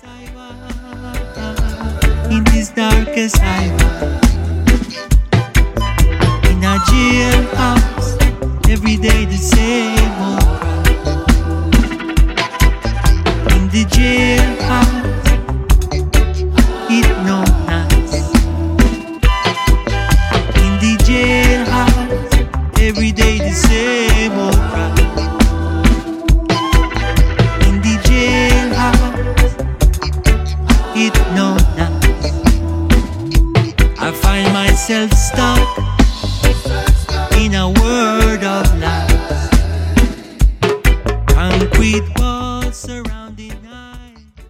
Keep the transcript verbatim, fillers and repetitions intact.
In this darkest hour, in a jailhouse, every day the same old crowd. In the jailhouse, it no nice. In the jailhouse, every day the same old crowd. In the jailhouse, it no nice. I find myself stuck in a world of lies. Concrete walls